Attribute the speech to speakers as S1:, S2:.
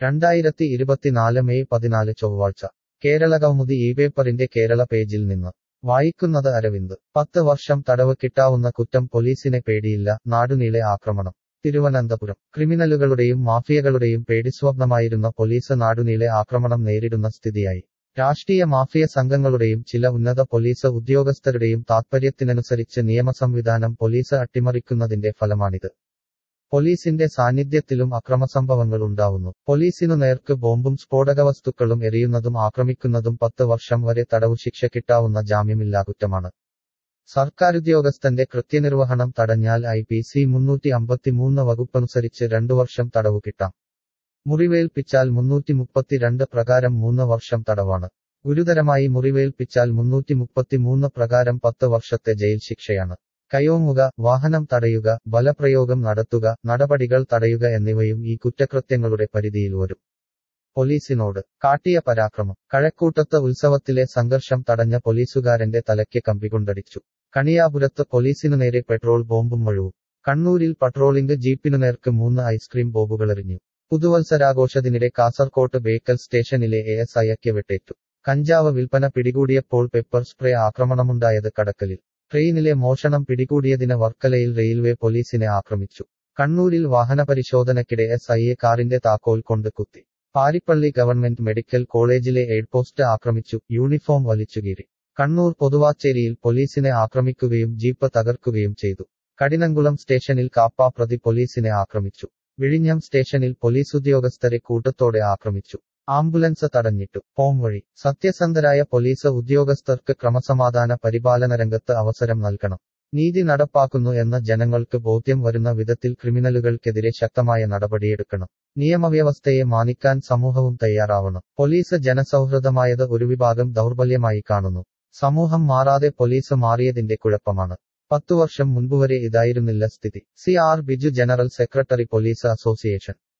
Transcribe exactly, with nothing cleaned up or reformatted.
S1: രണ്ടായിരത്തി ഇരുപത്തിനാല് മെയ് പതിനാല് ചൊവ്വാഴ്ച കേരള കൗമുദി ഈ പേപ്പറിന്റെ കേരള പേജിൽ നിന്ന് വായിക്കുന്നത് അരവിന്ദ്. പത്ത് വർഷം തടവ് കിട്ടാവുന്ന കുറ്റം പോലീസിനെ പേടിയില്ല, നാടുനീളെ ആക്രമണം. തിരുവനന്തപുരം ക്രിമിനലുകളുടെയും മാഫിയകളുടെയും പേടിസ്വപ്നമായിരുന്ന പോലീസ് നാടുനീളെ ആക്രമണം നേരിടുന്ന സ്ഥിതിയായി. രാഷ്ട്രീയ മാഫിയ സംഘങ്ങളുടെയും ചില ഉന്നത പോലീസ് ഉദ്യോഗസ്ഥരുടെയും താത്പര്യത്തിനനുസരിച്ച് നിയമസംവിധാനം പോലീസ് അട്ടിമറിക്കുന്നതിന്റെ ഫലമാണിത്. പോലീസിന്റെ സാന്നിധ്യത്തിലും അക്രമസംഭവങ്ങൾ ഉണ്ടാവുന്നു. പോലീസിനു നേർക്ക് ബോംബും സ്ഫോടകവസ്തുക്കളും എറിയുന്നതും ആക്രമിക്കുന്നതും പത്ത് വർഷം വരെ തടവുശിക്ഷ കിട്ടാവുന്ന ജാമ്യമില്ലാ കുറ്റമാണ്. സർക്കാരുദ്യോഗസ്ഥന്റെ കൃത്യനിർവഹണം തടഞ്ഞാൽ ഐ പി സി മുന്നൂറ്റി അമ്പത്തിമൂന്ന് വകുപ്പനുസരിച്ച് രണ്ടു വർഷം തടവു കിട്ടാം. മുറിവേൽപ്പിച്ചാൽ മുന്നൂറ്റി മുപ്പത്തിരണ്ട് പ്രകാരം മൂന്ന് വർഷം തടവാണ്. ഗുരുതരമായി മുറിവേൽപ്പിച്ചാൽ മുന്നൂറ്റി മുപ്പത്തിമൂന്ന് പ്രകാരം പത്ത് വർഷത്തെ ജയിൽ ശിക്ഷയാണ്. കയ്യോങ്ങുക, വാഹനം തടയുക, ബലപ്രയോഗം നടത്തുക, നടപടികൾ തടയുക എന്നിവയും ഈ കുറ്റകൃത്യങ്ങളുടെ പരിധിയിൽ വരും. പോലീസിനോട് കാട്ടിയ പരാക്രമം. കഴക്കൂട്ടത്ത് ഉത്സവത്തിലെ സംഘർഷം തടഞ്ഞ പോലീസുകാരന്റെ തലയ്ക്ക് കമ്പികൊണ്ടടിച്ചു. കണിയാപുരത്ത് പോലീസിനു നേരെ പെട്രോൾ ബോംബും മഴുവും. കണ്ണൂരിൽ പട്രോളിംഗ് ജീപ്പിനു നേർക്ക് മൂന്ന് ഐസ്ക്രീം ബോംബുകളെറിഞ്ഞു. പുതുവത്സരാഘോഷത്തിനിടെ കാസർകോട്ട് ബേക്കൽ സ്റ്റേഷനിലെ എ എസ് ഐക്ക് വെട്ടേറ്റു. കഞ്ചാവ് വിൽപ്പന പിടികൂടിയപ്പോൾ പെപ്പർ സ്പ്രേ ആക്രമണമുണ്ടായത് കടക്കലിൽ. ട്രെയിനിലെ മോഷണം പിടികൂടിയതിന് വർക്കലയിൽ റെയിൽവേ പോലീസിനെ ആക്രമിച്ചു. കണ്ണൂരിൽ വാഹനപരിശോധനയ്ക്കിടെ എസ് ഐയെ കാറിന്റെ താക്കോൽ കൊണ്ട് കുത്തി. പാരിപ്പള്ളി ഗവൺമെന്റ് മെഡിക്കൽ കോളേജിലെ എയ്ഡ് പോസ്റ്റ് ആക്രമിച്ചു, യൂണിഫോം വലിച്ചുകീറി. കണ്ണൂർ പൊതുവാച്ചേരിയിൽ പോലീസിനെ ആക്രമിക്കുകയും ജീപ്പ് തകർക്കുകയും ചെയ്തു. കഠിനംകുളം സ്റ്റേഷനിൽ കാപ്പ പ്രതി പോലീസിനെ ആക്രമിച്ചു. വിഴിഞ്ഞം സ്റ്റേഷനിൽ പോലീസുദ്യോഗസ്ഥരെ കൂട്ടത്തോടെ ആക്രമിച്ചു. ആംബുലൻസ് തടഞ്ഞിട്ടു. പോംവഴി. സത്യസന്ധരായ പോലീസ് ഉദ്യോഗസ്ഥർക്ക് ക്രമസമാധാന പരിപാലന രംഗത്ത് അവസരം നൽകണം. നീതി നടപ്പാക്കുന്നു എന്ന് ജനങ്ങൾക്ക് ബോധ്യം വരുന്ന വിധത്തിൽ ക്രിമിനലുകൾക്കെതിരെ ശക്തമായ നടപടിയെടുക്കണം. നിയമവ്യവസ്ഥയെ മാനിക്കാൻ സമൂഹവും തയ്യാറാവണം. പോലീസ് ജനസൗഹൃദമായത് ഒരു വിഭാഗം ദൗർബല്യമായി കാണുന്നു. സമൂഹം മാറാതെ പോലീസ് മാറിയതിന്റെ കുഴപ്പമാണ്. പത്തു വർഷം മുൻപുവരെ ഇതായിരുന്നില്ല സ്ഥിതി. C R Biju, general secretary, police association.